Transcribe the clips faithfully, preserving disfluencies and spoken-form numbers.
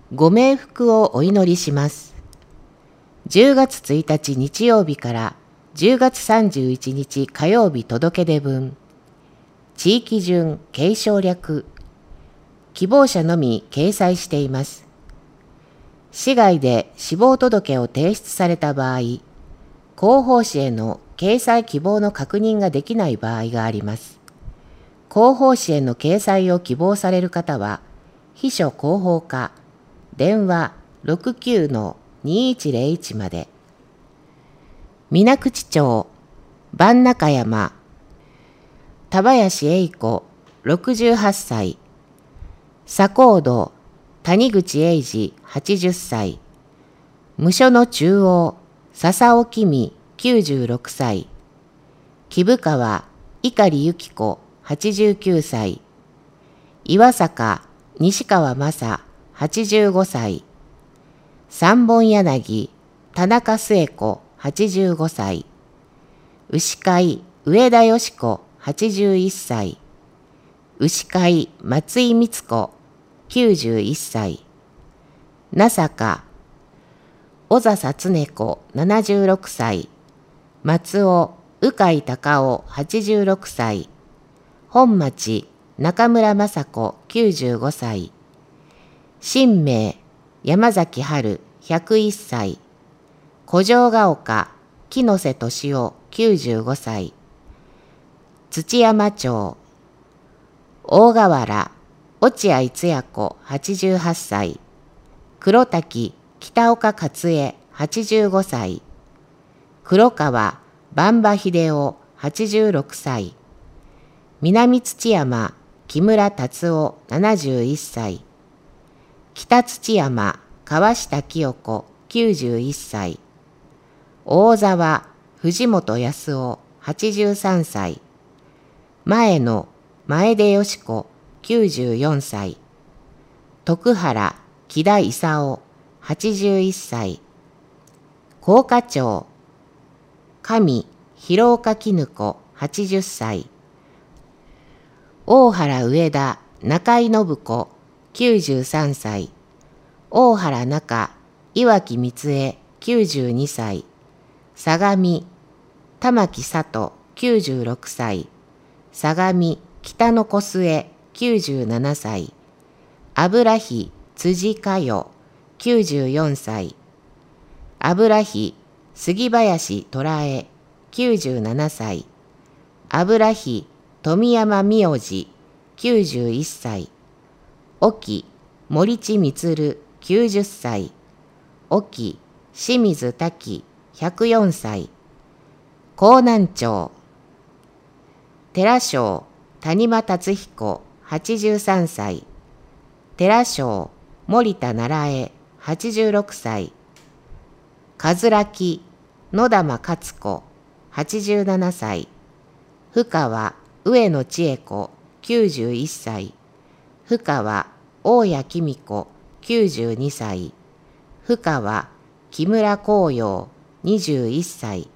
ご冥福をお祈りします。じゅうがつついたち日曜日からじゅうがつさんじゅういちにち火曜日届け出分。地域順継承略。希望者のみ掲載しています。市外で死亡届を提出された場合、広報誌への掲載希望の確認ができない場合があります。広報誌への掲載を希望される方は、秘書広報課、電話 ろくきゅうのにいちゼロいち まで。水口町、番中山、田林栄子、ろくじゅうはっさい、左高道、谷口英二、はちじゅっさい、無所の中央、笹尾君、きゅうじゅうろくさい、木生川、碇由紀子、はちじゅうきゅうさい、岩坂、西川正、はちじゅうごさい、三本柳、田中末子、はちじゅうごさい、牛飼、上田よし子、はちじゅういっさい、牛飼、松井光子、きゅうじゅういっさい、那坂、小笹常子、ななじゅうろくさい、松尾、鵜飼隆夫、はちじゅうろくさい、本町、中村雅子、きゅうじゅうごさい、新明、山崎春、ひゃくいっさい、古城ヶ丘、木野瀬俊夫、きゅうじゅうごさい、土山町、大河原、落合つや子、はちじゅうはっさい、黒滝、北岡勝恵、はちじゅうごさい、黒川、番場秀夫、はちじゅうろくさい、南土山、木村達夫、ななじゅういっさい、北土山、川下清子、きゅうじゅういっさい、大沢、藤本康夫、はちじゅうさんさい、前野、前出よし子、きゅうじゅうよんさい、徳原、木田勲、はちじゅういっさい、甲賀町、上、広岡絹子、はちじゅっさい、大原上田、中井信子、きゅうじゅうさんさい、大原中、岩木光恵、きゅうじゅうにさい、相模、玉木佐藤、きゅうじゅうろくさい、相模、北野小末、きゅうじゅうななさい、油木、辻佳代、きゅうじゅうよんさい、油木、杉林虎江、きゅうじゅうななさい、油木、富山名字、きゅうじゅういっさい、沖、森地充、きゅうじゅっさい、沖、清水滝、ひゃくよんさい、江南町、寺庄、谷間達彦、はちじゅうさんさい、寺庄、森田奈良江、はちじゅうろくさい、かずらき、野玉勝子、はちじゅうななさい、深川、上野千恵子、きゅうじゅういっさい、深川、大谷紀美子、きゅうじゅうにさい、深川、木村紅葉、にじゅういっさい、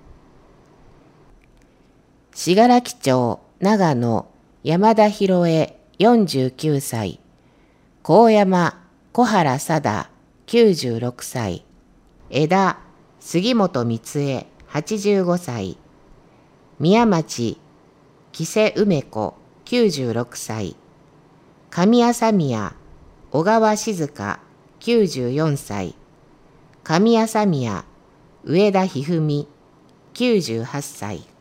信楽町、長野、山田博恵、よんじゅうきゅうさい、高山、小原貞、きゅうじゅうろくさい、枝、杉本光恵、はちじゅうごさい、宮町、木瀬梅子、きゅうじゅうろくさい、上朝宮、小川静香、きゅうじゅうよんさい、上朝宮、上田一二三、きゅうじゅうはっさい。